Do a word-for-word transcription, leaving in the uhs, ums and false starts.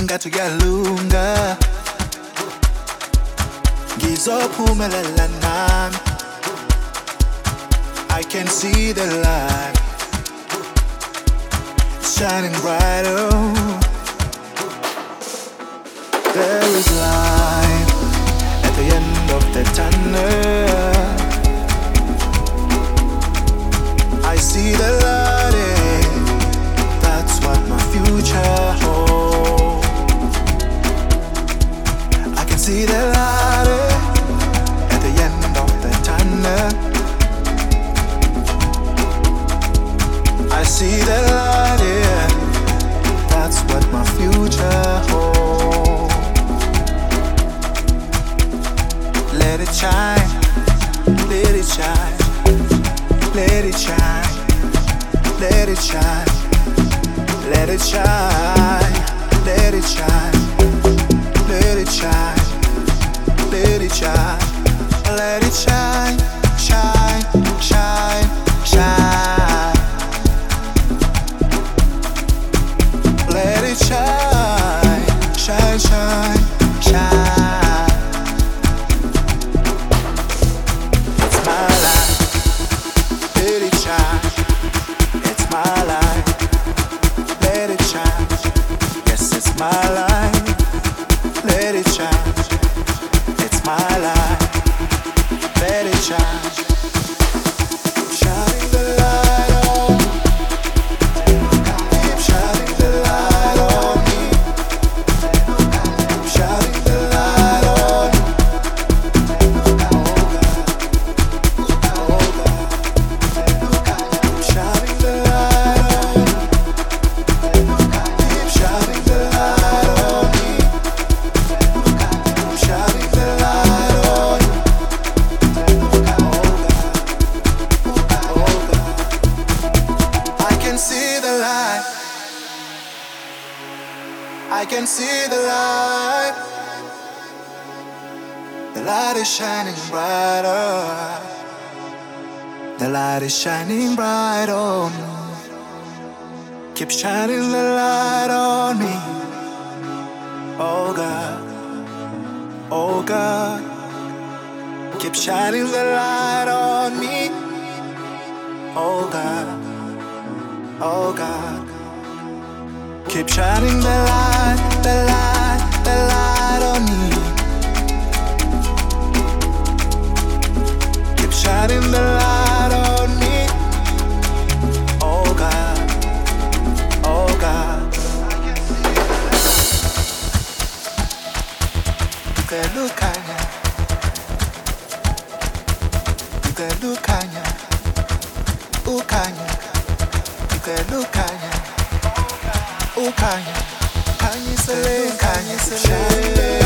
ngathi kuyalunga ngizophumelela nami. I can see the light shining brighter. There is light at the end of the tunnel. I see the light, eh, that's what my future holds. I can see the light, eh, at the end of the tunnel. I see the light, yeah, that's what my future holds. Let it shine, let it shine, let it shine, let it shine, let it shine, let it shine, let it shine, let it shine, let it shine, shine, shine, shine. Let it shine, shine, shine, shine. It's my life. Let it shine. It's my life. Let it shine. Yes, it's my life. Let it shine. It's my life. Let it shine. Shining the light on. Keep shining the light on me. Shining the light on. Oh God, shining the light on. Keep shining the light on me. Shining the light on. Oh God, I can see the light. I can see the light. The light is shining brighter. The light is shining bright on me. Keep shining the light on me. Oh God, oh God. Keep shining the light on me. Oh God, oh God. Keep shining the light, the light, the light on me. Keep shining the light on me. Oh God, oh God. You can look anya, you can look anya, ukanya, you can look anya. Oh, Kanye, Kanye Sele, Kanye Sele.